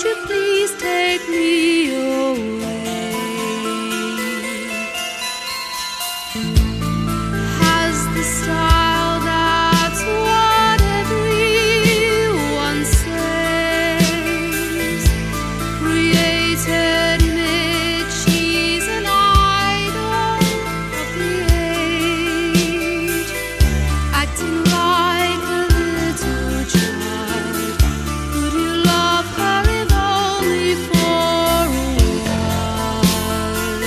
you please take me away? Has the style that's what everyone says, created image, she's an idol of the age, acting like a little child. Could you love her if only for a while?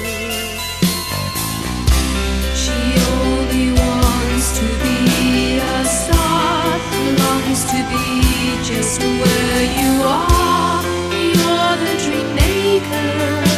She only wants to be a star, longs to be just where you are. You're the dream maker.